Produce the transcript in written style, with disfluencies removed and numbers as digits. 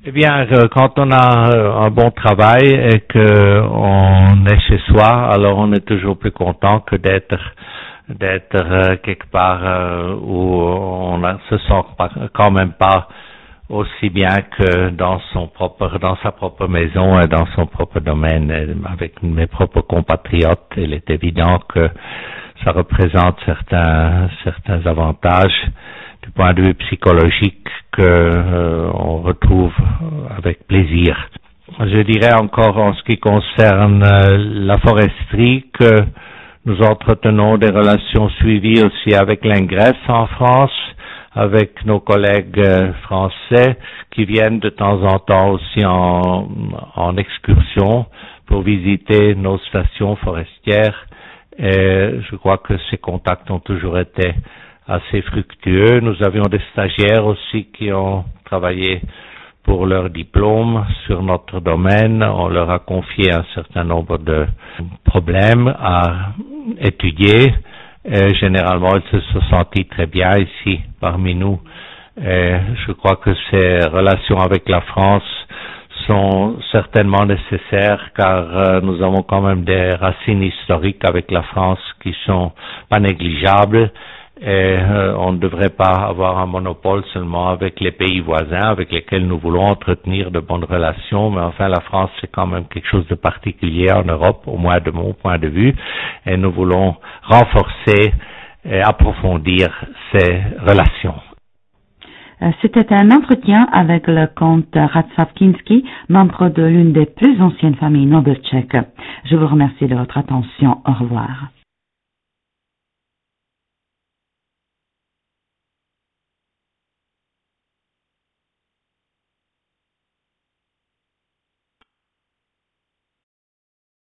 Eh bien, quand on a un bon travail et que on est chez soi, alors on est toujours plus content que d'être quelque part où se sent quand même pas aussi bien que dans sa propre maison et dans son propre domaine. Et avec mes propres compatriotes, il est évident que ça représente certains avantages du point de vue psychologique que on retrouve avec plaisir. Je dirais encore en ce qui concerne la foresterie que nous entretenons des relations suivies aussi avec l'Ingresse en France, avec nos collègues français qui viennent de temps en temps aussi en excursion pour visiter nos stations forestières. Et je crois que ces contacts ont toujours été assez fructueux. Nous avions des stagiaires aussi qui ont travaillé pour leur diplôme sur notre domaine. On leur a confié un certain nombre de problèmes à étudier. Et généralement, ils se sont sentis très bien ici parmi nous. Et je crois que ces relations avec la France sont certainement nécessaires car nous avons quand même des racines historiques avec la France qui sont pas négligeables. Et on ne devrait pas avoir un monopole seulement avec les pays voisins avec lesquels nous voulons entretenir de bonnes relations, mais enfin la France c'est quand même quelque chose de particulier en Europe, au moins de mon point de vue, et nous voulons renforcer et approfondir ces relations. C'était un entretien avec le comte Radzław Kiński, membre de l'une des plus anciennes familles nobles tchèques. Je vous remercie de votre attention. Au revoir.